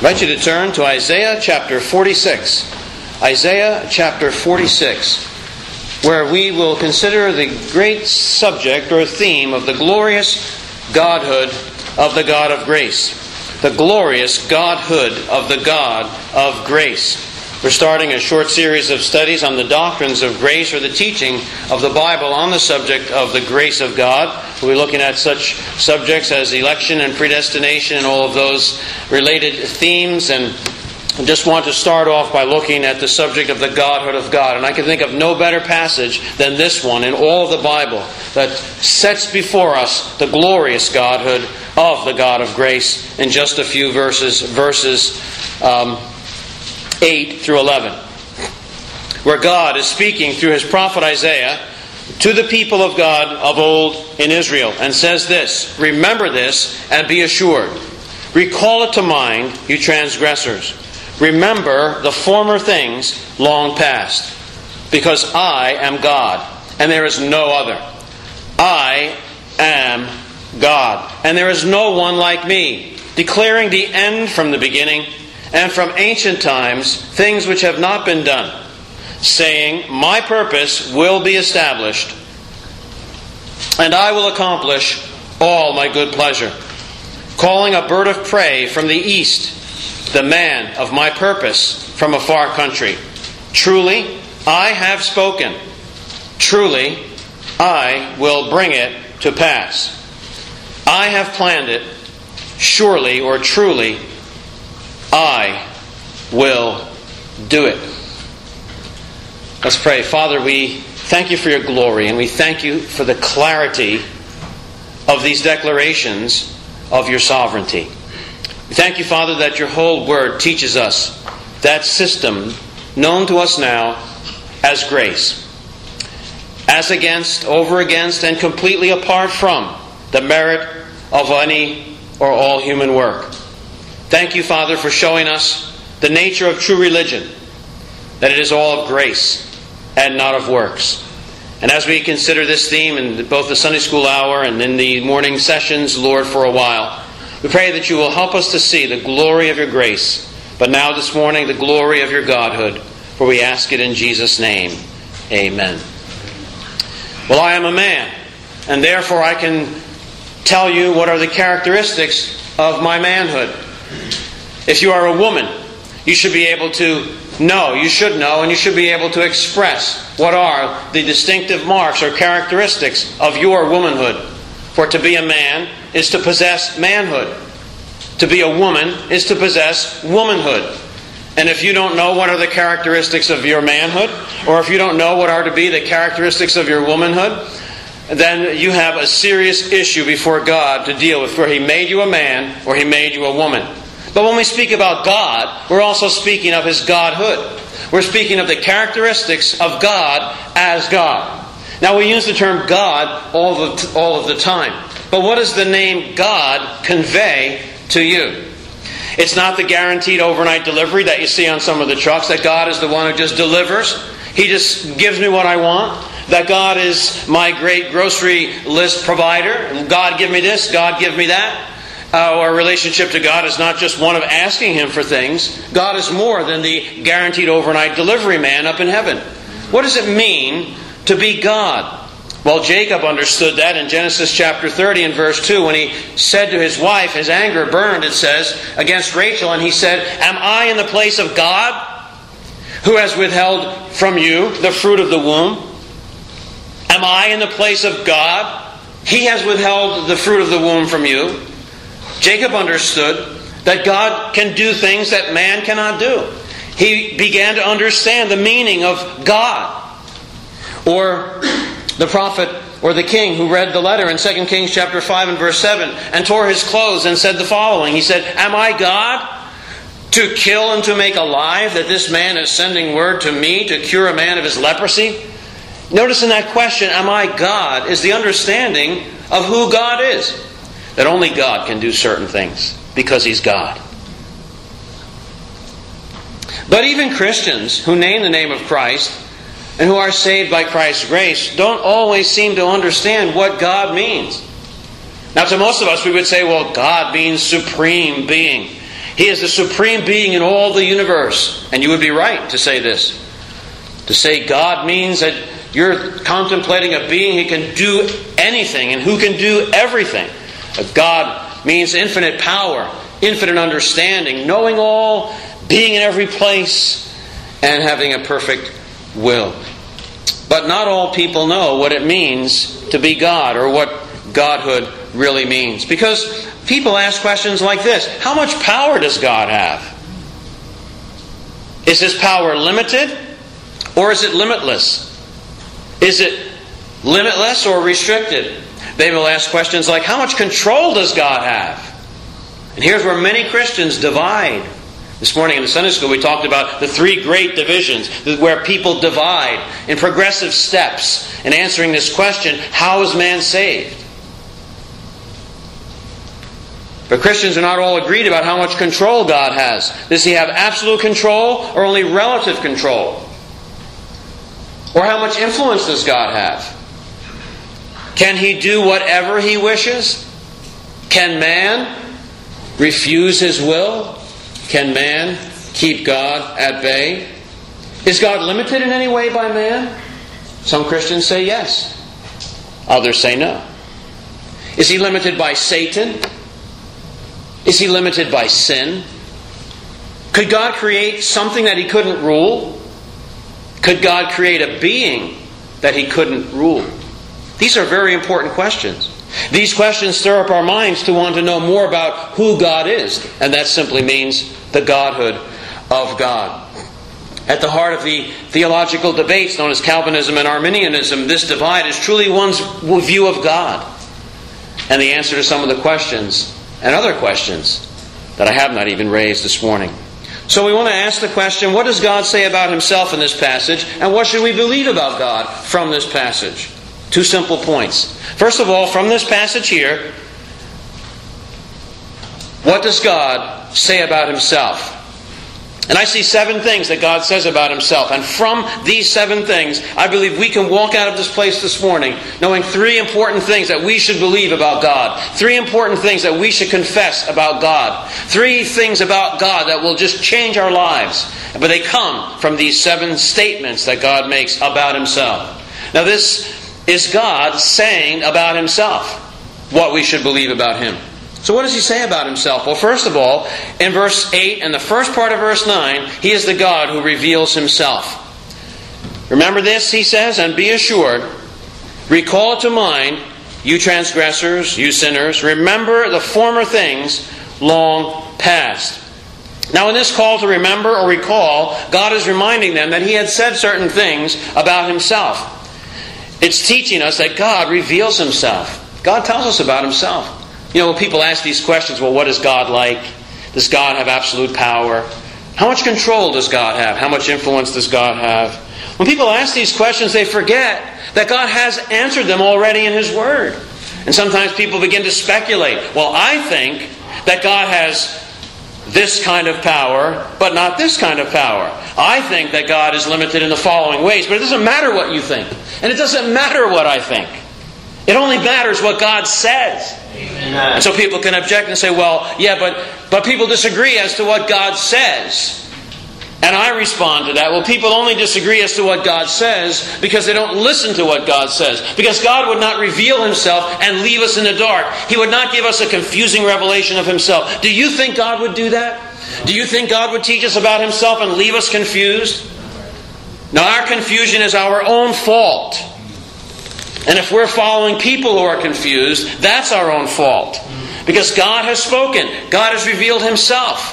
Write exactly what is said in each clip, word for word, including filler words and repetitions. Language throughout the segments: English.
invite you to turn to Isaiah chapter forty-six. Isaiah chapter forty-six, where we will consider the great subject or theme of the glorious Godhood of the God of grace. The glorious Godhood of the God of grace. We're starting a short series of studies on the doctrines of grace, or the teaching of the Bible on the subject of the grace of God. We'll be looking at such subjects as election and predestination and all of those related themes. And I just want to start off by looking at the subject of the Godhood of God. And I can think of no better passage than this one in all of the Bible that sets before us the glorious Godhood of the God of grace in just a few verses, verses um, eight through eleven, where God is speaking through His prophet Isaiah to the people of God of old in Israel, and says this: "Remember this and be assured. Recall it to mind, you transgressors. Remember the former things long past. Because I am God, and there is no other. I am God, and there is no one like me, declaring the end from the beginning, and from ancient times things which have not been done, saying, my purpose will be established, and I will accomplish all my good pleasure. Calling a bird of prey from the east, the man of my purpose from a far country. Truly, I have spoken. Truly, I will bring it to pass. I have planned it. Surely, or truly, I will do it." Let's pray. Father, we thank you for your glory, and we thank you for the clarity of these declarations of your sovereignty. We thank you, Father, that your whole word teaches us that system known to us now as grace, as against, over against, and completely apart from the merit of any or all human work. Thank you, Father, for showing us the nature of true religion, that it is all of grace and not of works. And as we consider this theme in both the Sunday school hour and in the morning sessions, Lord, for a while, we pray that you will help us to see the glory of your grace, but now this morning the glory of your Godhood, for we ask it in Jesus' name. Amen. Well, I am a man, and therefore I can tell you what are the characteristics of my manhood. If you are a woman, you should be able to know, you should know, and you should be able to express what are the distinctive marks or characteristics of your womanhood. For to be a man is to possess manhood. To be a woman is to possess womanhood. And if you don't know what are the characteristics of your manhood, or if you don't know what are to be the characteristics of your womanhood, then you have a serious issue before God to deal with, where He made you a man or He made you a woman. But when we speak about God, we're also speaking of His Godhood. We're speaking of the characteristics of God as God. Now, we use the term God all of the, all of the time. But what does the name God convey to you? It's not the guaranteed overnight delivery that you see on some of the trucks, that God is the one who just delivers. He just gives me what I want. That God is my great grocery list provider. God give me this, God give me that. Uh, our relationship to God is not just one of asking Him for things. God is more than the guaranteed overnight delivery man up in heaven. What does it mean to be God? Well, Jacob understood that in Genesis chapter thirty and verse two, when he said to his wife, his anger burned, it says, against Rachel, and he said, "Am I in the place of God, who has withheld from you the fruit of the womb? Am I in the place of God? He has withheld the fruit of the womb from you." Jacob understood that God can do things that man cannot do. He began to understand the meaning of God. Or the prophet or the king who read the letter in Second Kings chapter five and verse seven and tore his clothes and said the following. He said, "Am I God to kill and to make alive, that this man is sending word to me to cure a man of his leprosy?" Notice in that question, "Am I God?" is the understanding of who God is. That only God can do certain things because He's God. But even Christians who name the name of Christ and who are saved by Christ's grace don't always seem to understand what God means. Now, to most of us, we would say, well, God means supreme being. He is the supreme being in all the universe. And you would be right to say this. To say God means that you're contemplating a being who can do anything and who can do everything. God means infinite power, infinite understanding, knowing all, being in every place, and having a perfect will. But not all people know what it means to be God, or what Godhood really means. Because people ask questions like this: how much power does God have? Is His power limited, or is it limitless? Is it limitless or restricted? They will ask questions like, how much control does God have? And here's where many Christians divide. This morning in the Sunday school we talked about the three great divisions, where people divide in progressive steps in answering this question: how is man saved? But Christians are not all agreed about how much control God has. Does He have absolute control or only relative control? Or how much influence does God have? Can He do whatever He wishes? Can man refuse His will? Can man keep God at bay? Is God limited in any way by man? Some Christians say yes. Others say no. Is He limited by Satan? Is He limited by sin? Could God create something that He couldn't rule? Could God create a being that He couldn't rule? These are very important questions. These questions stir up our minds to want to know more about who God is. And that simply means the Godhood of God. At the heart of the theological debates known as Calvinism and Arminianism, this divide is truly one's view of God. And the answer to some of the questions and other questions that I have not even raised this morning. So we want to ask the question, what does God say about Himself in this passage? And what should we believe about God from this passage? Two simple points. First of all, from this passage here, what does God say about Himself? And I see seven things that God says about Himself. And from these seven things, I believe we can walk out of this place this morning knowing three important things that we should believe about God. Three important things that we should confess about God. Three things about God that will just change our lives. But they come from these seven statements that God makes about Himself. Now this is God saying about Himself what we should believe about Him. So what does He say about Himself? Well, first of all, in verse eight and the first part of verse nine, He is the God who reveals Himself. Remember this, He says, and be assured, recall to mind, you transgressors, you sinners, remember the former things long past. Now in this call to remember or recall, God is reminding them that He had said certain things about Himself. It's teaching us that God reveals Himself. God tells us about Himself. You know, when people ask these questions, well, what is God like? Does God have absolute power? How much control does God have? How much influence does God have? When people ask these questions, they forget that God has answered them already in His Word. And sometimes people begin to speculate. Well, I think that God has this kind of power, but not this kind of power. I think that God is limited in the following ways, but it doesn't matter what you think. And it doesn't matter what I think. It only matters what God says. Amen. And so people can object and say, well, yeah, but, but people disagree as to what God says. And I respond to that. Well, people only disagree as to what God says because they don't listen to what God says. Because God would not reveal Himself and leave us in the dark. He would not give us a confusing revelation of Himself. Do you think God would do that? Do you think God would teach us about Himself and leave us confused? Now, our confusion is our own fault. And if we're following people who are confused, that's our own fault. Because God has spoken. God has revealed Himself.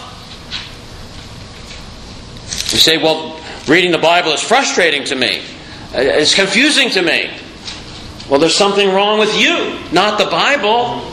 You say, well, reading the Bible is frustrating to me. It's confusing to me. Well, there's something wrong with you, not the Bible.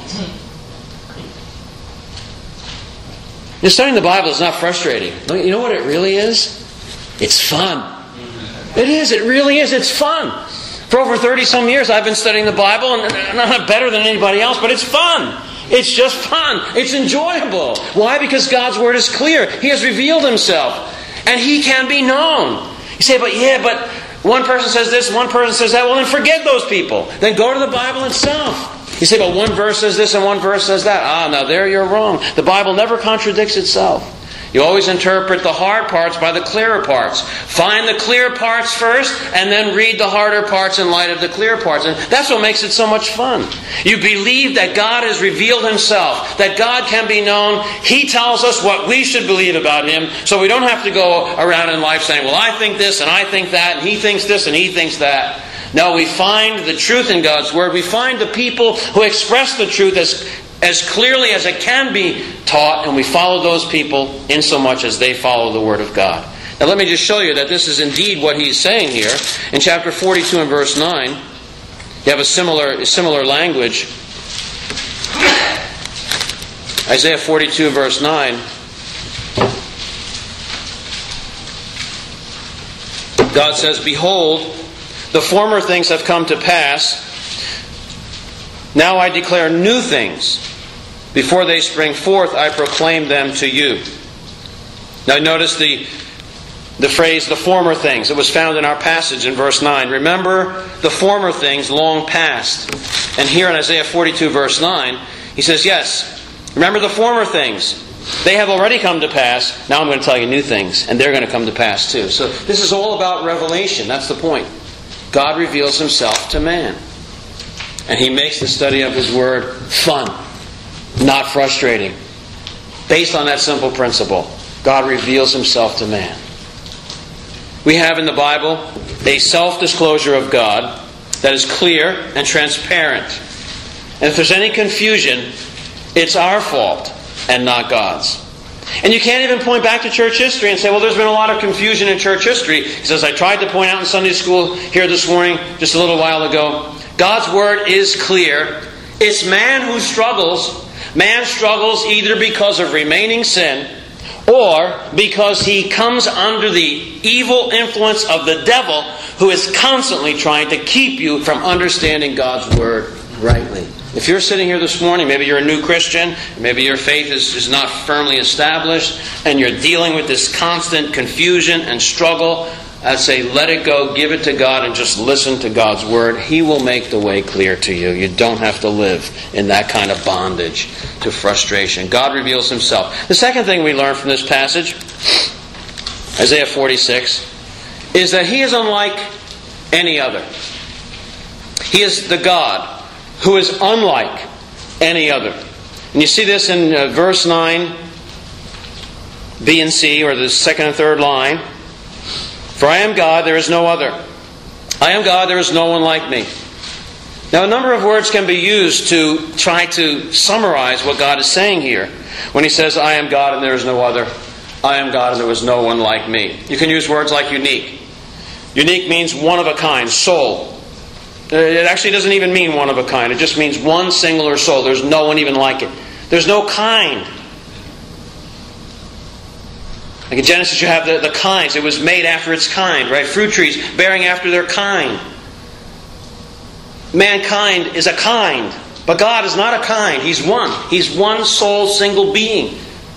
You know, studying the Bible is not frustrating. You know what it really is? It's fun. It is. It really is. It's fun. For over thirty some years I've been studying the Bible, and I'm not better than anybody else, but it's fun. It's just fun. It's enjoyable. Why? Because God's Word is clear. He has revealed Himself. And He can be known. You say, but yeah, but one person says this, one person says that. Well, then forget those people. Then go to the Bible itself. You say, but one verse says this and one verse says that. Ah, now there you're wrong. The Bible never contradicts itself. You always interpret the hard parts by the clearer parts. Find the clear parts first, and then read the harder parts in light of the clear parts. And that's what makes it so much fun. You believe that God has revealed Himself, that God can be known. He tells us what we should believe about Him, so we don't have to go around in life saying, well, I think this, and I think that, and he thinks this, and he thinks that. No, we find the truth in God's Word. We find the people who express the truth as as clearly as it can be taught, and we follow those people insomuch as they follow the Word of God. Now let me just show you that this is indeed what he's saying here. In chapter forty-two and verse nine, you have a similar, similar language. Isaiah forty-two verse nine. God says, behold, the former things have come to pass. Now I declare new things. Before they spring forth, I proclaim them to you. Now notice the, the phrase, the former things. It was found in our passage in verse nine. Remember the former things long past. And here in Isaiah forty-two verse nine, he says, yes, remember the former things. They have already come to pass. Now I'm going to tell you new things. And they're going to come to pass too. So this is all about revelation. That's the point. God reveals Himself to man. And He makes the study of His Word fun, not frustrating. Based on that simple principle, God reveals Himself to man. We have in the Bible a self-disclosure of God that is clear and transparent. And if there's any confusion, it's our fault and not God's. And you can't even point back to church history and say, well, there's been a lot of confusion in church history. He says, I tried to point out in Sunday school here this morning, just a little while ago, God's Word is clear. It's man who struggles. Man struggles either because of remaining sin or because he comes under the evil influence of the devil, who is constantly trying to keep you from understanding God's Word rightly. If you're sitting here this morning, maybe you're a new Christian, maybe your faith is, is not firmly established, and you're dealing with this constant confusion and struggle, I'd say let it go, give it to God, and just listen to God's Word. He will make the way clear to you. You don't have to live in that kind of bondage to frustration. God reveals Himself. The second thing we learn from this passage, Isaiah forty-six, is that He is unlike any other. He is the God who is unlike any other. And you see this in uh, verse nine, B and C, or the second and third line. For I am God, there is no other. I am God, there is no one like me. Now a number of words can be used to try to summarize what God is saying here. When He says, I am God and there is no other. I am God and there was no one like me. You can use words like unique. Unique means one of a kind, soul. It actually doesn't even mean one of a kind. It just means one singular soul. There's no one even like it. There's no kind. Like in Genesis you have the, the kinds. It was made after its kind, right? Fruit trees bearing after their kind. Mankind is a kind. But God is not a kind. He's one. He's one sole single being.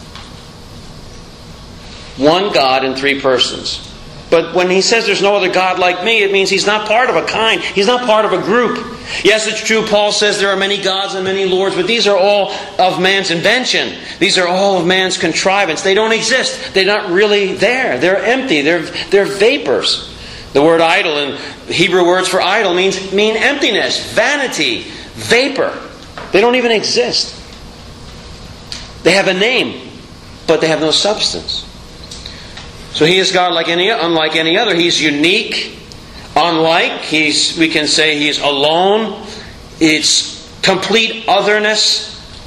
One God in three persons. But when He says there's no other God like me, it means He's not part of a kind. He's not part of a group. Yes, it's true, Paul says there are many gods and many lords, but these are all of man's invention. These are all of man's contrivance. They don't exist. They're not really there. They're empty. They're, they're vapors. The word idol, in Hebrew words for idol, means mean emptiness, vanity, vapor. They don't even exist. They have a name, but they have no substance. So He is God like any, unlike any other. He's unique, unlike. He's, we can say He's alone. It's complete otherness.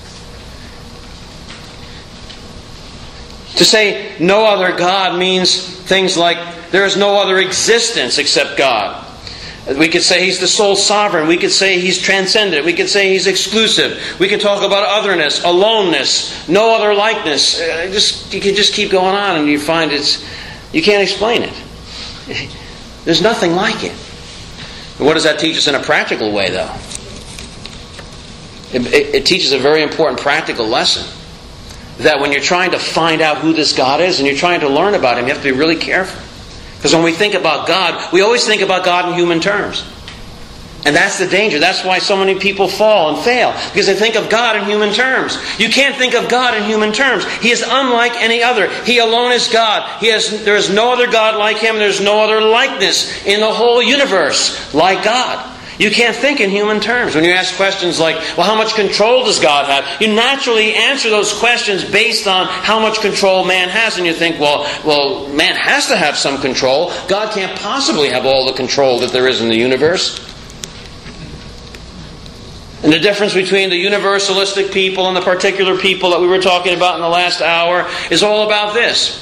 To say no other God means things like there is no other existence except God. We could say He's the sole sovereign. We could say He's transcendent. We could say He's exclusive. We could talk about otherness, aloneness, no other likeness. Uh, just you can just keep going on, and you find it's you can't explain it. There's nothing like it. What does that teach us in a practical way, though? It, it, it teaches a very important practical lesson. That when you're trying to find out who this God is and you're trying to learn about Him, you have to be really careful. Because when we think about God, we always think about God in human terms. And that's the danger. That's why so many people fall and fail. Because they think of God in human terms. You can't think of God in human terms. He is unlike any other. He alone is God. He has, there is no other God like Him. There's no other likeness in the whole universe like God. You can't think in human terms. When you ask questions like, well, how much control does God have? You naturally answer those questions based on how much control man has. And you think, well, well, man has to have some control. God can't possibly have all the control that there is in the universe. And the difference between the universalistic people and the particular people that we were talking about in the last hour is all about this.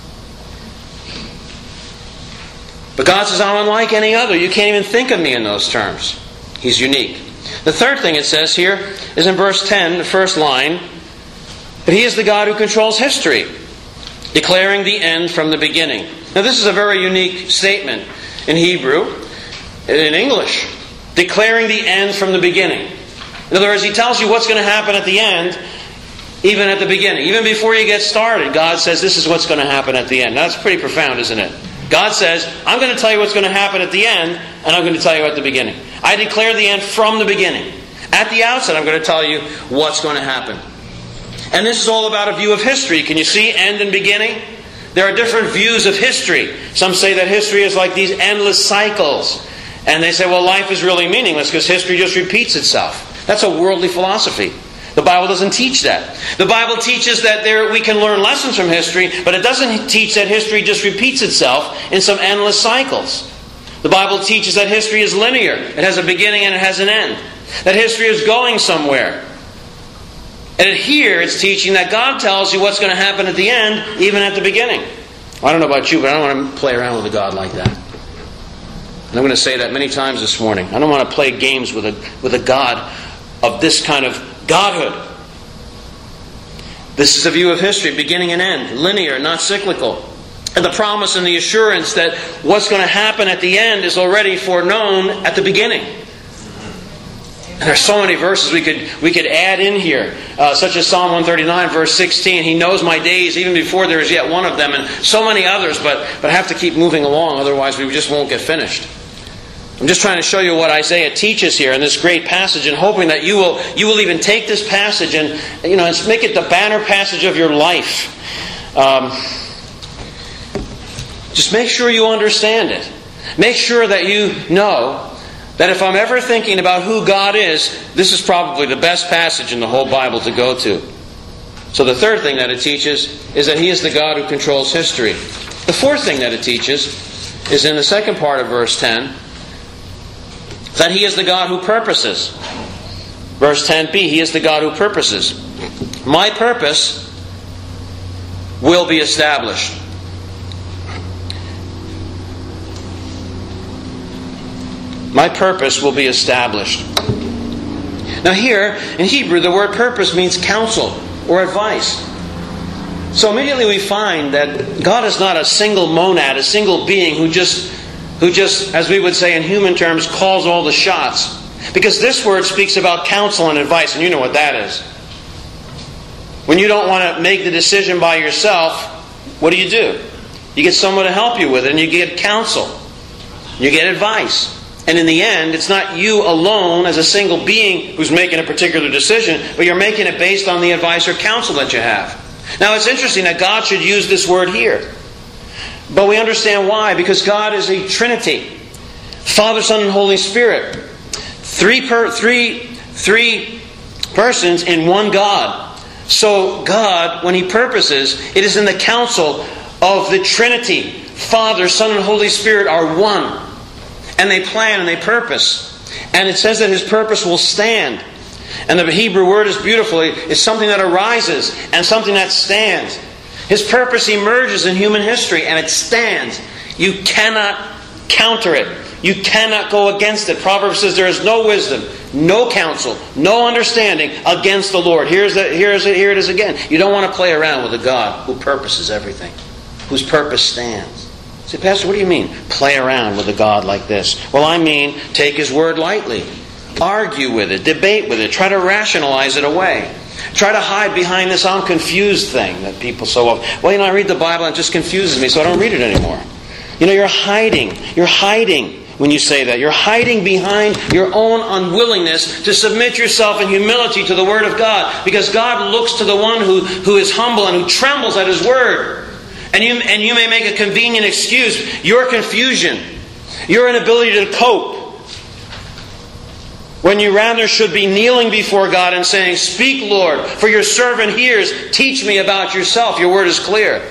But God says, I'm unlike any other. You can't even think of me in those terms. He's unique. The third thing it says here is in verse ten, the first line, that He is the God who controls history, declaring the end from the beginning. Now this is a very unique statement in Hebrew, in English, declaring the end from the beginning. In other words, He tells you what's going to happen at the end, even at the beginning. Even before you get started, God says this is what's going to happen at the end. Now, that's pretty profound, isn't it? God says, I'm going to tell you what's going to happen at the end, and I'm going to tell you at the beginning. I declare the end from the beginning. At the outset, I'm going to tell you what's going to happen. And this is all about a view of history. Can you see end and beginning? There are different views of history. Some say that history is like these endless cycles. And they say, well, life is really meaningless because history just repeats itself. That's a worldly philosophy. The Bible doesn't teach that. The Bible teaches that there we can learn lessons from history, but it doesn't teach that history just repeats itself in some endless cycles. The Bible teaches that history is linear. It has a beginning and it has an end. That history is going somewhere. And here it's teaching that God tells you what's going to happen at the end, even at the beginning. I don't know about you, but I don't want to play around with a God like that. And I'm going to say that many times this morning. I don't want to play games with a with a God of this kind of Godhood. This is a view of history, beginning and end, linear, not cyclical. And the promise and the assurance that what's going to happen at the end is already foreknown at the beginning. And there are so many verses we could we could add in here, uh, such as Psalm one thirty-nine, verse sixteen. He knows my days even before there is yet one of them, and so many others. But but I have to keep moving along, otherwise we just won't get finished. I'm just trying to show you what Isaiah teaches here in this great passage, and hoping that you will you will even take this passage and you know and make it the banner passage of your life. Um, just make sure you understand it. Make sure that you know that if I'm ever thinking about who God is, this is probably the best passage in the whole Bible to go to. So the third thing that it teaches is that He is the God who controls history. The fourth thing that it teaches is in the second part of verse ten. That He is the God who purposes. Verse ten b, He is the God who purposes. My purpose will be established. My purpose will be established. Now here, in Hebrew, the word purpose means counsel or advice. So immediately we find that God is not a single monad, a single being who just who just, as we would say in human terms, calls all the shots. Because this word speaks about counsel and advice, and you know what that is. When you don't want to make the decision by yourself, what do you do? You get someone to help you with it, and you get counsel. You get advice. And in the end, it's not you alone as a single being who's making a particular decision, but you're making it based on the advice or counsel that you have. Now it's interesting that God should use this word here. But we understand why. Because God is a Trinity. Father, Son, and Holy Spirit. Three, per, three, three persons in one God. So God, when He purposes, it is in the counsel of the Trinity. Father, Son, and Holy Spirit are one. And they plan and they purpose. And it says that His purpose will stand. And the Hebrew word is beautifully, it's something that arises and something that stands. His purpose emerges in human history and it stands. You cannot counter it. You cannot go against it. Proverbs says there is no wisdom, no counsel, no understanding against the Lord. Here's the, here's it, here it is again. You don't want to play around with a God who purposes everything, whose purpose stands. Say, Pastor, what do you mean, play around with a God like this? Well, I mean, take His word lightly. Argue with it, debate with it, try to rationalize it away. Try to hide behind this I'm confused thing that people so often... Well, you know, I read the Bible and it just confuses me, so I don't read it anymore. You know, you're hiding. You're hiding when you say that. You're hiding behind your own unwillingness to submit yourself in humility to the Word of God. Because God looks to the one who, who is humble and who trembles at His Word. And you, and you may make a convenient excuse. Your confusion, your inability to cope, when you rather should be kneeling before God and saying, "Speak, Lord, for your servant hears. Teach me about yourself. Your word is clear."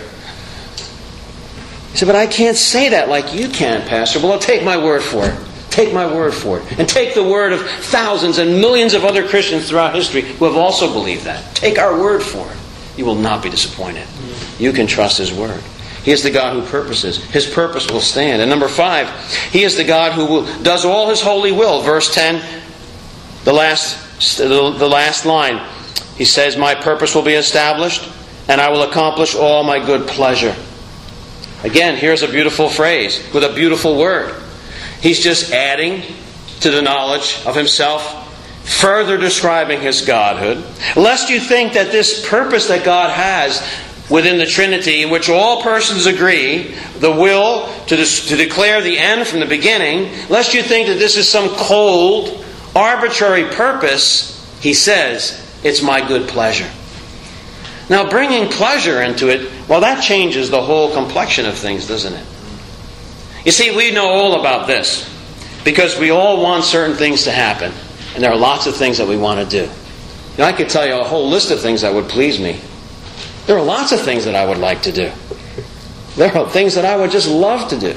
You say, "But I can't say that like you can, Pastor." Well, I'll take my word for it. Take my word for it. And take the word of thousands and millions of other Christians throughout history who have also believed that. Take our word for it. You will not be disappointed. You can trust His word. He is the God who purposes. His purpose will stand. And number five, He is the God who will, does all His holy will. Verse ten, the last, the last line. He says, "My purpose will be established, and I will accomplish all my good pleasure." Again, here's a beautiful phrase with a beautiful word. He's just adding to the knowledge of Himself, further describing His Godhood. Lest you think that this purpose that God has within the Trinity, in which all persons agree, the will to, dis- to declare the end from the beginning, lest you think that this is some cold, arbitrary purpose, He says, "It's my good pleasure." Now, bringing pleasure into it, well, that changes the whole complexion of things, doesn't it? You see, we know all about this because we all want certain things to happen, and there are lots of things that we want to do. You know, I could tell you a whole list of things that would please me. There are lots of things that I would like to do. There are things that I would just love to do.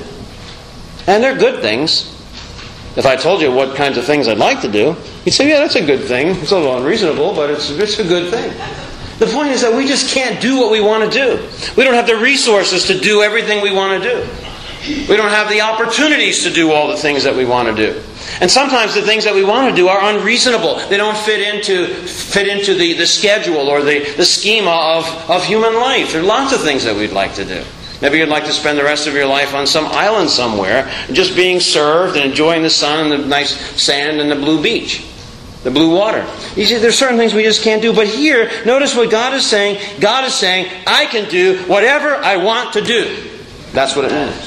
And they're good things. If I told you what kinds of things I'd like to do, you'd say, "Yeah, that's a good thing. It's a little unreasonable, but it's, it's a good thing." The point is that we just can't do what we want to do. We don't have the resources to do everything we want to do. We don't have the opportunities to do all the things that we want to do. And sometimes the things that we want to do are unreasonable. They don't fit into fit into the, the schedule or the, the schema of, of human life. There are lots of things that we'd like to do. Maybe you'd like to spend the rest of your life on some island somewhere, just being served and enjoying the sun and the nice sand and the blue beach, the blue water. You see, there's certain things we just can't do. But here, notice what God is saying. God is saying, "I can do whatever I want to do." That's what it means.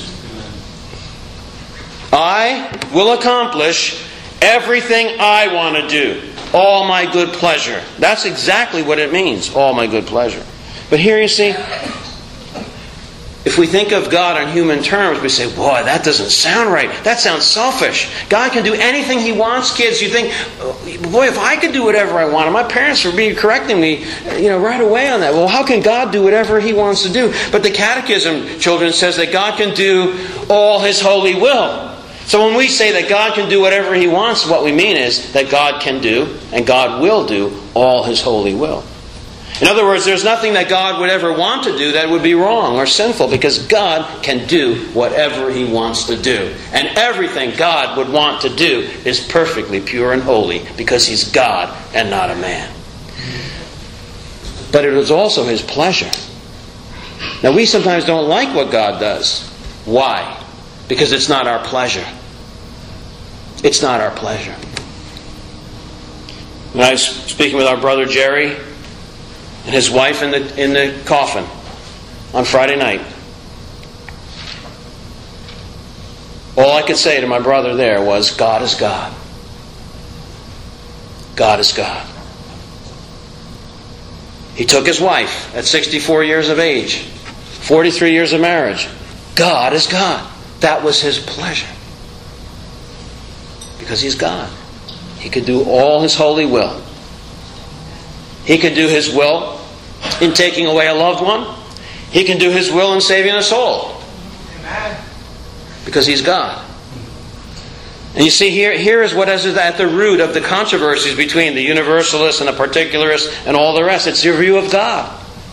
I will accomplish everything I want to do. All my good pleasure. That's exactly what it means. All my good pleasure. But here you see, if we think of God in human terms, we say, "Boy, that doesn't sound right. That sounds selfish. God can do anything He wants." Kids, you think, "Boy, if I could do whatever I want." And my parents were being correcting me, you know, right away on that. Well, how can God do whatever He wants to do? But the Catechism, children, says that God can do all His holy will. So when we say that God can do whatever He wants, what we mean is that God can do, and God will do, all His holy will. In other words, there's nothing that God would ever want to do that would be wrong or sinful, because God can do whatever He wants to do. And everything God would want to do is perfectly pure and holy, because He's God and not a man. But it is also His pleasure. Now, we sometimes don't like what God does. Why? Because it's not our pleasure. It's not our pleasure. When I was speaking with our brother Jerry and his wife in the in the coffin on Friday night, all I could say to my brother there was, "God is God. God is God." He took his wife at sixty-four years of age, forty-three years of marriage. God is God. That was His pleasure. Because He's God. He could do all His holy will. He can do His will in taking away a loved one. He can do His will in saving a soul. Because He's God. And you see, here, here is what is at the root of the controversies between the universalists and the particularists and all the rest. It's your view of God.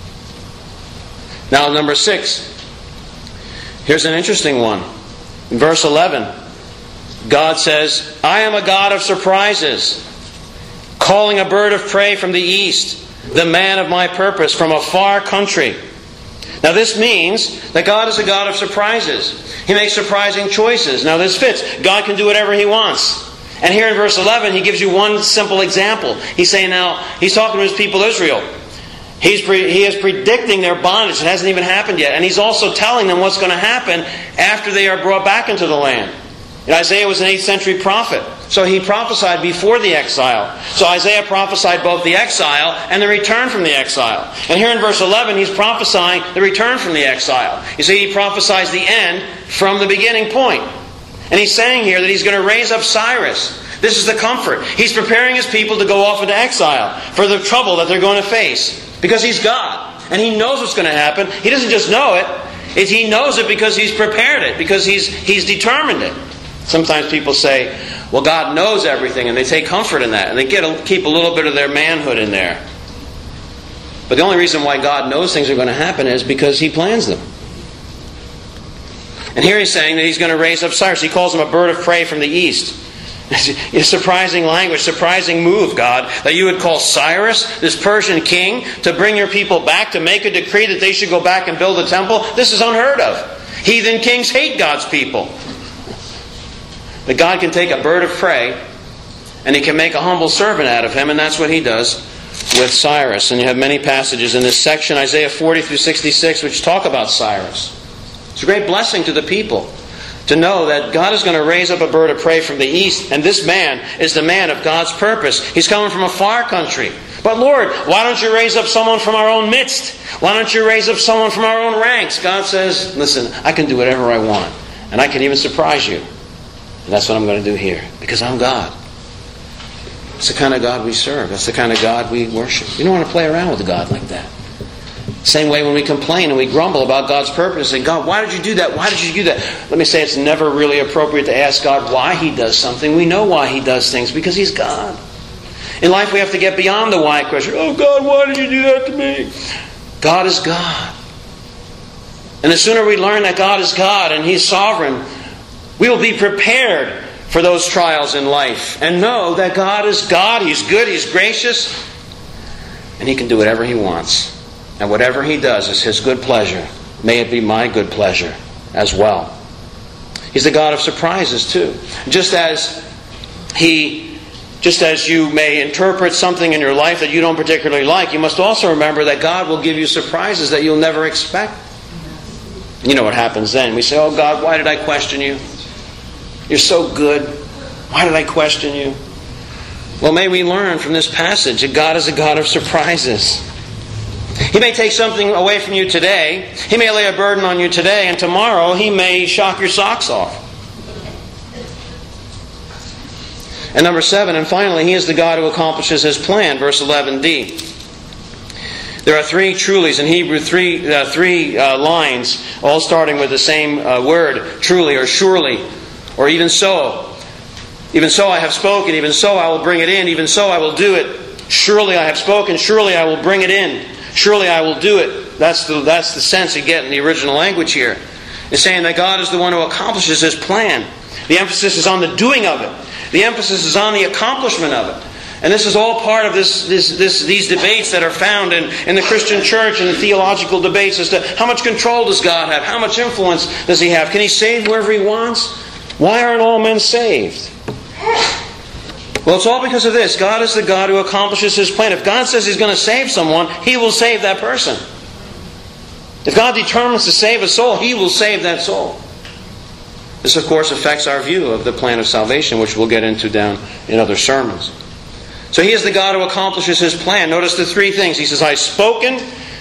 Now, number six. Here's an interesting one. In verse eleven, God says, "I am a God of surprises, calling a bird of prey from the east, the man of my purpose from a far country." Now this means that God is a God of surprises. He makes surprising choices. Now this fits. God can do whatever He wants. And here in verse eleven, He gives you one simple example. He's saying now, He's talking to His people Israel. He's pre- he is predicting their bondage. It hasn't even happened yet. And He's also telling them what's going to happen after they are brought back into the land. And Isaiah was an eighth century prophet, so he prophesied before the exile. So Isaiah prophesied both the exile and the return from the exile. And here in verse eleven, he's prophesying the return from the exile. You see, he prophesies the end from the beginning point. And he's saying here that he's going to raise up Cyrus. This is the comfort. He's preparing his people to go off into exile for the trouble that they're going to face. Because he's God. And he knows what's going to happen. He doesn't just know it. It's, he knows it because he's prepared it. Because he's, he's determined it. Sometimes people say, well, God knows everything, and they take comfort in that, and they get a, keep a little bit of their manhood in there. But the only reason why God knows things are going to happen is because He plans them. And here He's saying that He's going to raise up Cyrus. He calls him a bird of prey from the east. It's surprising language, surprising move, God, that you would call Cyrus, this Persian king, to bring your people back, to make a decree that they should go back and build a temple. This is unheard of. Heathen kings hate God's people. But God can take a bird of prey and He can make a humble servant out of him, and that's what He does with Cyrus. And you have many passages in this section, Isaiah forty through sixty-six, which talk about Cyrus. It's a great blessing to the people to know that God is going to raise up a bird of prey from the east, and this man is the man of God's purpose. He's coming from a far country. But Lord, why don't you raise up someone from our own midst? Why don't you raise up someone from our own ranks? God says, listen, I can do whatever I want, and I can even surprise you. And that's what I'm going to do here, because I'm God. It's the kind of God we serve. That's the kind of God we worship. You don't want to play around with a God like that. Same way when we complain and we grumble about God's purpose and God, why did you do that? Why did you do that? Let me say it's never really appropriate to ask God why He does something. We know why He does things, because He's God. In life we have to get beyond the why question. Oh God, why did you do that to me? God is God. And the sooner we learn that God is God and He's sovereign, we will be prepared for those trials in life and know that God is God. He's good. He's gracious. And He can do whatever He wants. And whatever He does is His good pleasure. May it be my good pleasure as well. He's the God of surprises too. Just as He, just as you may interpret something in your life that you don't particularly like, you must also remember that God will give you surprises that you'll never expect. You know what happens then. We say, oh God, why did I question you? You're so good. Why did I question you? Well, may we learn from this passage that God is a God of surprises. He may take something away from you today. He may lay a burden on you today, and tomorrow He may shock your socks off. And number seven, and finally, He is the God who accomplishes His plan. Verse eleven d. There are three trulies in Hebrew, three uh, three uh, lines, all starting with the same uh, word, truly or surely, or even so. Even so I have spoken, even so I will bring it in, even so I will do it. Surely I have spoken, surely I will bring it in. Surely I will do it. That's the, that's the sense you get in the original language here. It's saying that God is the one who accomplishes His plan. The emphasis is on the doing of it. The emphasis is on the accomplishment of it. And this is all part of this, this, this, these debates that are found in, in the Christian church and the theological debates as to how much control does God have? How much influence does He have? Can He save whoever He wants? Why aren't all men saved? Well, it's all because of this. God is the God who accomplishes His plan. If God says He's going to save someone, He will save that person. If God determines to save a soul, He will save that soul. This, of course, affects our view of the plan of salvation, which we'll get into down in other sermons. So He is the God who accomplishes His plan. Notice the three things. He says, I've spoken,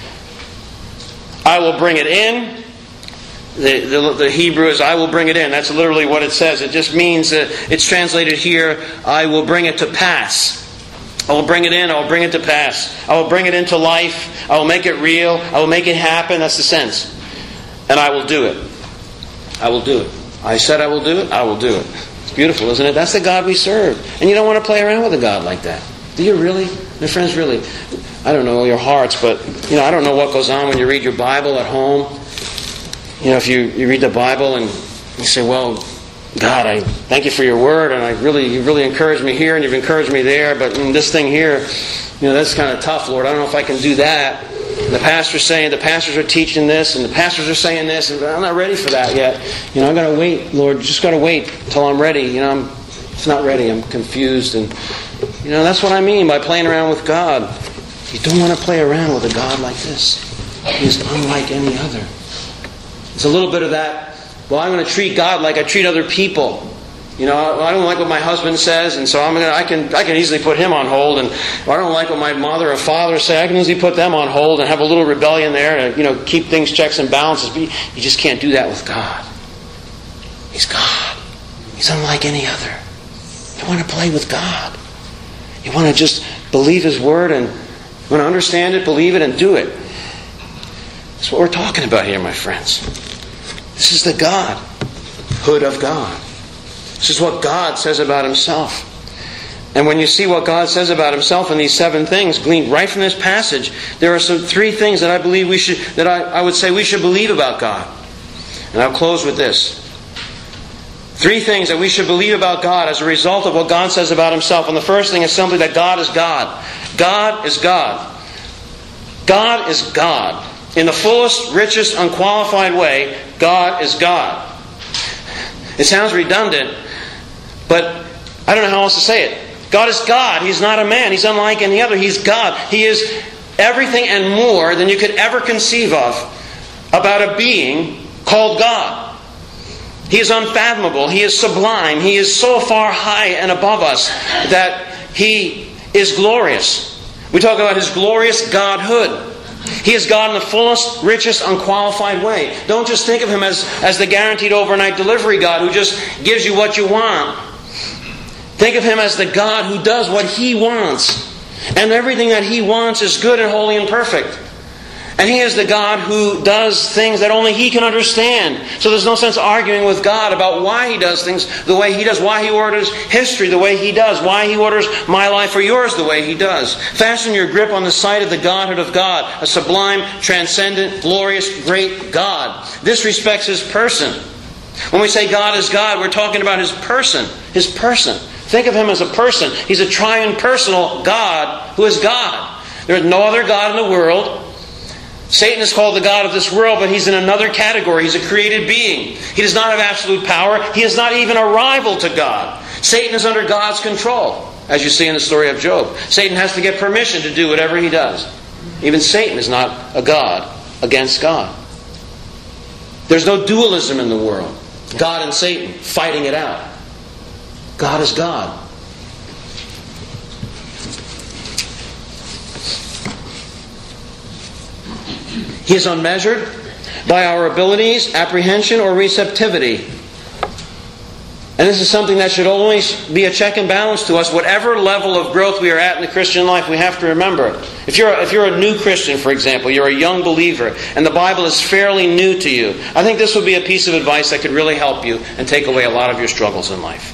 I will bring it in. The, the, the Hebrew is, I will bring it in. That's literally what it says. It just means that it's translated here, I will bring it to pass. I will bring it in, I will bring it to pass. I will bring it into life. I will make it real. I will make it happen. That's the sense. And I will do it. I will do it. I said I will do it, I will do it. It's beautiful, isn't it? That's the God we serve. And you don't want to play around with a God like that. Do you really? My friends, really? I don't know your hearts, but you know, I don't know what goes on when you read your Bible at home. You know, if you, you read the Bible and you say, well, God, I thank You for Your Word, and I really, You really encouraged me here, and You've encouraged me there, but mm, this thing here, you know, that's kind of tough, Lord. I don't know if I can do that. And the pastor's saying, the pastors are teaching this, and the pastors are saying this, and I'm not ready for that yet. You know, I've got to wait, Lord, just got to wait till I'm ready. You know, I'm it's not ready. I'm confused, and you know, that's what I mean by playing around with God. You don't want to play around with a God like this. He is unlike any other. It's a little bit of that, well, I'm going to treat God like I treat other people. You know, I don't like what my husband says, and so I'm gonna, I can I can easily put him on hold. And or I don't like what my mother or father say, I can easily put them on hold and have a little rebellion there to, you know, keep things checks and balances. But you just can't do that with God. He's God. He's unlike any other. You want to play with God. You want to just believe His Word and you want to understand it, believe it, and do it. That's what we're talking about here, my friends. This is the Godhood of God. This is what God says about Himself. And when you see what God says about Himself in these seven things, gleaned right from this passage, there are some three things that I believe we should, that I, I would say we should believe about God. And I'll close with this. Three things that we should believe about God as a result of what God says about Himself. And the first thing is simply that God is God. God is God. God is God. In the fullest, richest, unqualified way, God is God. It sounds redundant, but I don't know how else to say it. God is God. He's not a man. He's unlike any other. He's God. He is everything and more than you could ever conceive of about a being called God. He is unfathomable. He is sublime. He is so far high and above us that He is glorious. We talk about His glorious Godhood. He is God in the fullest, richest, unqualified way. Don't just think of Him as, as the guaranteed overnight delivery God who just gives you what you want. Think of Him as the God who does what He wants. And everything that He wants is good and holy and perfect. And He is the God who does things that only He can understand. So there's no sense arguing with God about why He does things the way He does, why He orders history the way He does, why He orders my life or yours the way He does. Fasten your grip on the sight of the Godhood of God, a sublime, transcendent, glorious, great God. This respects His person. When we say God is God, we're talking about His person. His person. Think of Him as a person. He's a triune personal God who is God. There is no other God in the world. Satan is called the God of this world, but he's in another category. He's a created being. He does not have absolute power. He is not even a rival to God. Satan is under God's control, as you see in the story of Job. Satan has to get permission to do whatever he does. Even Satan is not a God against God. There's no dualism in the world. God and Satan fighting it out. God is God. He is unmeasured by our abilities, apprehension, or receptivity. And this is something that should always be a check and balance to us. Whatever level of growth we are at in the Christian life, we have to remember. If you're, if you're a new Christian, for example, you're a young believer, and the Bible is fairly new to you, I think this would be a piece of advice that could really help you and take away a lot of your struggles in life.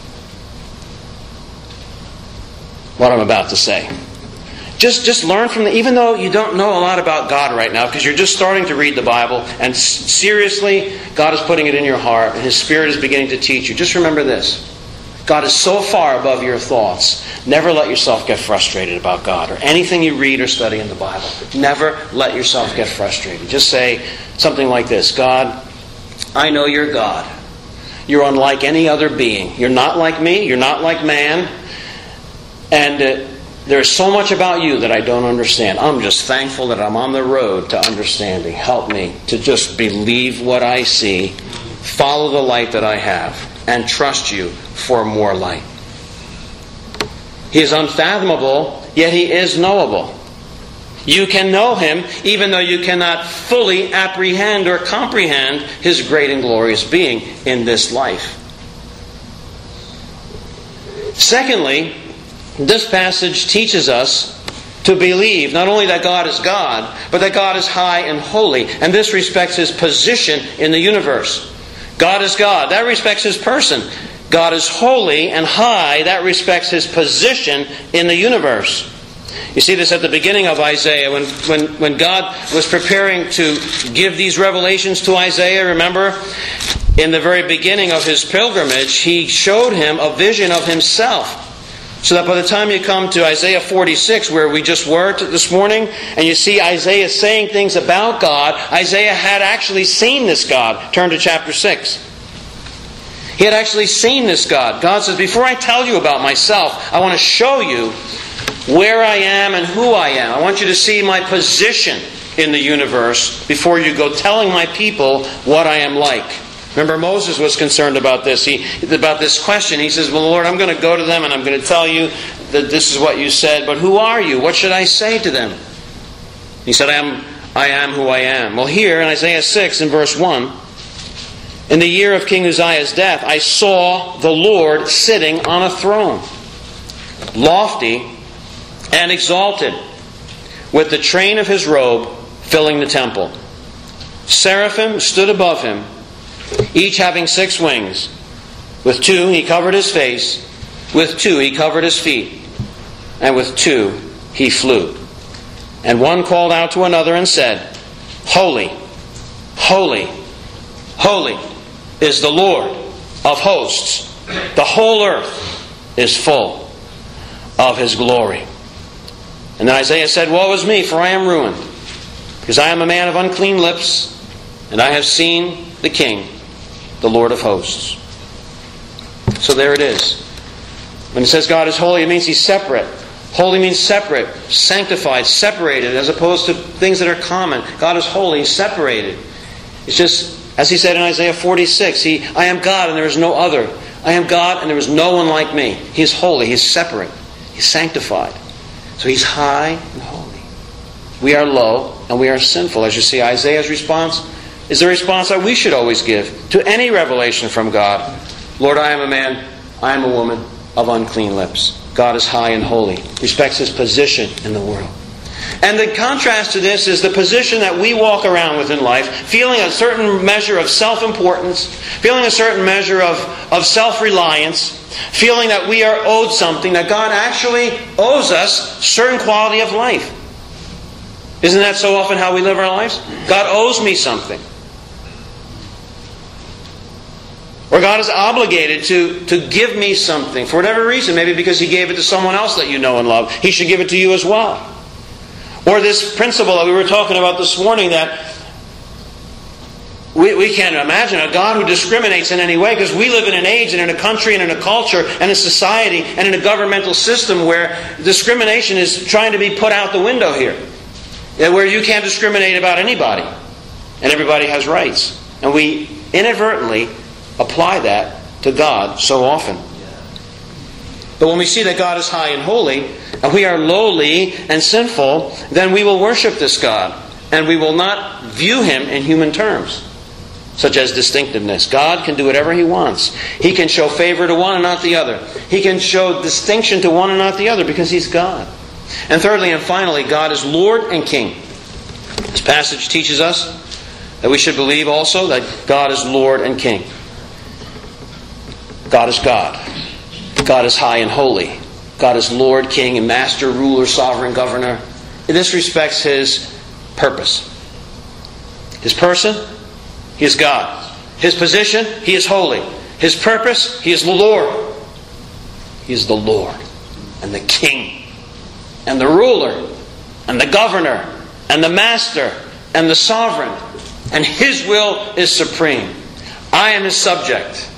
What I'm about to say. Just, just learn from the, even though you don't know a lot about God right now, because you're just starting to read the Bible, and seriously, God is putting it in your heart, and His Spirit is beginning to teach you. Just remember this. God is so far above your thoughts. Never let yourself get frustrated about God, or anything you read or study in the Bible. Never let yourself get frustrated. Just say something like this. God, I know You're God. You're unlike any other being. You're not like me. You're not like man. And uh, there's so much about You that I don't understand. I'm just thankful that I'm on the road to understanding. Help me to just believe what I see, follow the light that I have, and trust You for more light. He is unfathomable, yet He is knowable. You can know Him even though you cannot fully apprehend or comprehend His great and glorious being in this life. Secondly, this passage teaches us to believe not only that God is God, but that God is high and holy. And this respects His position in the universe. God is God. That respects His person. God is holy and high. That respects His position in the universe. You see this at the beginning of Isaiah. When, when, when God was preparing to give these revelations to Isaiah, remember? In the very beginning of his pilgrimage, He showed him a vision of Himself. So that by the time you come to Isaiah forty-six, where we just were this morning, and you see Isaiah saying things about God, Isaiah had actually seen this God. Turn to chapter six. He had actually seen this God. God says, before I tell you about myself, I want to show you where I am and who I am. I want you to see my position in the universe before you go telling my people what I am like. Remember, Moses was concerned about this. He about this question. He says, well, Lord, I'm going to go to them and I'm going to tell you that this is what you said, but who are you? What should I say to them? He said, I am, I am who I am. Well, here in Isaiah six in verse one, in the year of King Uzziah's death, I saw the Lord sitting on a throne, lofty and exalted, with the train of his robe filling the temple. Seraphim stood above him, each having six wings. With two he covered his face, with two he covered his feet, and with two he flew. And one called out to another and said, Holy, holy, holy is the Lord of hosts. The whole earth is full of His glory. And then Isaiah said, Woe is me, for I am ruined, because I am a man of unclean lips, and I have seen the King, the Lord of hosts. So there it is. When it says God is holy, it means He's separate. Holy means separate, sanctified, separated, as opposed to things that are common. God is holy, He's separated. It's just, as He said in Isaiah forty-six, He, I am God and there is no other. I am God and there is no one like me. He is holy, He is separate, He's sanctified. So He's high and holy. We are low and we are sinful. As you see, Isaiah's response is the response that we should always give to any revelation from God. Lord, I am a man, I am a woman of unclean lips. God is high and holy, respects His position in the world. And the contrast to this is the position that we walk around with in life, feeling a certain measure of self-importance, feeling a certain measure of, of self-reliance, feeling that we are owed something, that God actually owes us certain quality of life. Isn't that so often how we live our lives? God owes me something. Or God is obligated to, to give me something for whatever reason. Maybe because He gave it to someone else that you know and love. He should give it to you as well. Or this principle that we were talking about this morning, that we, we can't imagine a God who discriminates in any way, because we live in an age and in a country and in a culture and a society and in a governmental system where discrimination is trying to be put out the window here. Where you can't discriminate about anybody. And everybody has rights. And we inadvertently apply that to God so often. But when we see that God is high and holy, and we are lowly and sinful, then we will worship this God. And we will not view Him in human terms, such as distinctiveness. God can do whatever He wants. He can show favor to one and not the other. He can show distinction to one and not the other, because He's God. And thirdly and finally, God is Lord and King. This passage teaches us that we should believe also that God is Lord and King. God is God. God is high and holy. God is Lord, King, and Master, Ruler, Sovereign, Governor. This respects His purpose. His person, He is God. His position, He is holy. His purpose, He is the Lord. He is the Lord and the King and the ruler and the governor and the master and the sovereign. And His will is supreme. I am His subject.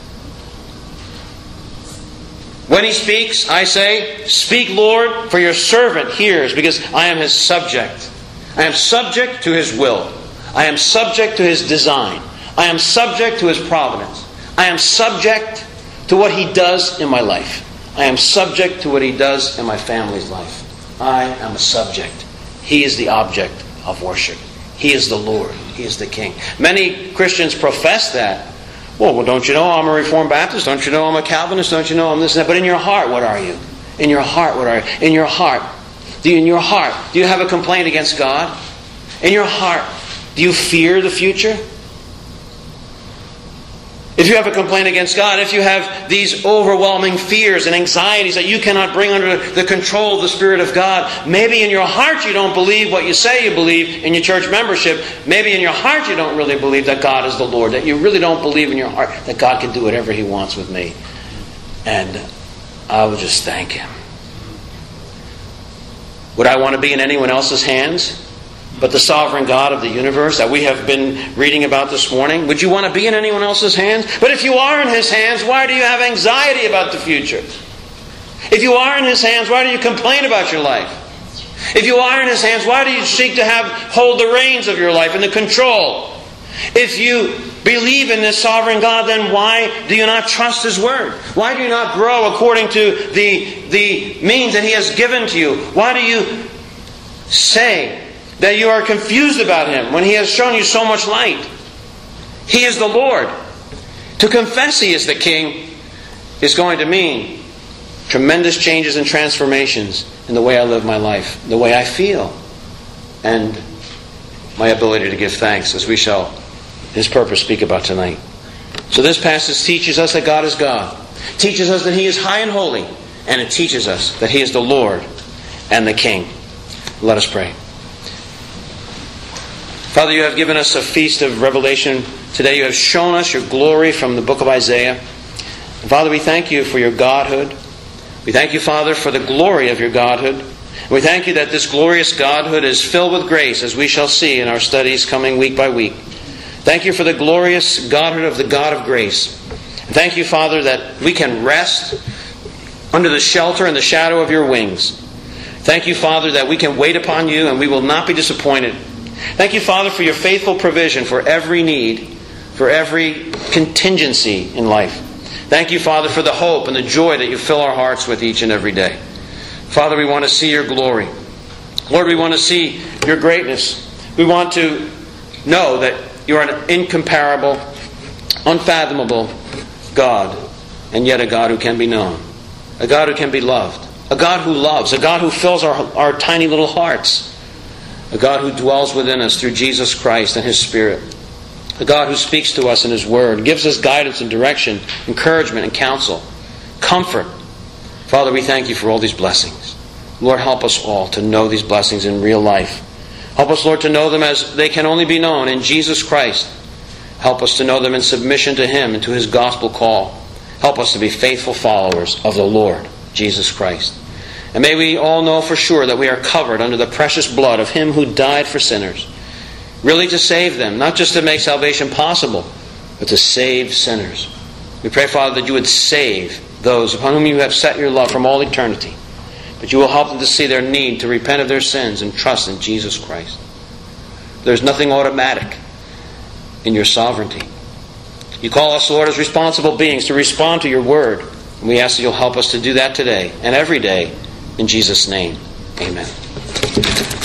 When He speaks, I say, Speak, Lord, for your servant hears, because I am His subject. I am subject to His will. I am subject to His design. I am subject to His providence. I am subject to what He does in my life. I am subject to what He does in my family's life. I am a subject. He is the object of worship. He is the Lord. He is the King. Many Christians profess that. Well, well, don't you know I'm a Reformed Baptist? Don't you know I'm a Calvinist? Don't you know I'm this and that? But in your heart, what are you? In your heart, what are you? In your heart, do you, in your heart, do you have a complaint against God? In your heart, do you fear the future? If you have a complaint against God, if you have these overwhelming fears and anxieties that you cannot bring under the control of the Spirit of God, maybe in your heart you don't believe what you say you believe in your church membership. Maybe in your heart you don't really believe that God is the Lord, that you really don't believe in your heart that God can do whatever He wants with me. And I will just thank Him. Would I want to be in anyone else's hands but the sovereign God of the universe that we have been reading about this morning? Would you want to be in anyone else's hands? But if you are in His hands, why do you have anxiety about the future? If you are in His hands, why do you complain about your life? If you are in His hands, why do you seek to have hold the reins of your life and the control? If you believe in this sovereign God, then why do you not trust His Word? Why do you not grow according to the, the means that He has given to you? Why do you say that you are confused about Him when He has shown you so much light? He is the Lord. To confess He is the King is going to mean tremendous changes and transformations in the way I live my life, the way I feel, and my ability to give thanks, as we shall, His purpose, speak about tonight. So this passage teaches us that God is God. It teaches us that He is high and holy. And it teaches us that He is the Lord and the King. Let us pray. Father, you have given us a feast of revelation today. You have shown us your glory from the book of Isaiah. And Father, we thank you for your Godhood. We thank you, Father, for the glory of your Godhood. We thank you that this glorious Godhood is filled with grace, as we shall see in our studies coming week by week. Thank you for the glorious Godhood of the God of grace. And thank you, Father, that we can rest under the shelter and the shadow of your wings. Thank you, Father, that we can wait upon you and we will not be disappointed. Thank you, Father, for your faithful provision for every need, for every contingency in life. Thank you, Father, for the hope and the joy that you fill our hearts with each and every day. Father, we want to see your glory. Lord, we want to see your greatness. We want to know that you are an incomparable, unfathomable God, and yet a God who can be known. A God who can be loved. A God who loves. A God who fills our, our tiny little hearts. A God who dwells within us through Jesus Christ and His Spirit. A God who speaks to us in His Word, gives us guidance and direction, encouragement and counsel, comfort. Father, we thank you for all these blessings. Lord, help us all to know these blessings in real life. Help us, Lord, to know them as they can only be known in Jesus Christ. Help us to know them in submission to Him and to His gospel call. Help us to be faithful followers of the Lord Jesus Christ. And may we all know for sure that we are covered under the precious blood of Him who died for sinners. Really to save them, not just to make salvation possible, but to save sinners. We pray, Father, that you would save those upon whom you have set your love from all eternity. But you will help them to see their need to repent of their sins and trust in Jesus Christ. There's nothing automatic in your sovereignty. You call us, Lord, as responsible beings to respond to your word. And we ask that you'll help us to do that today and every day. In Jesus' name, amen.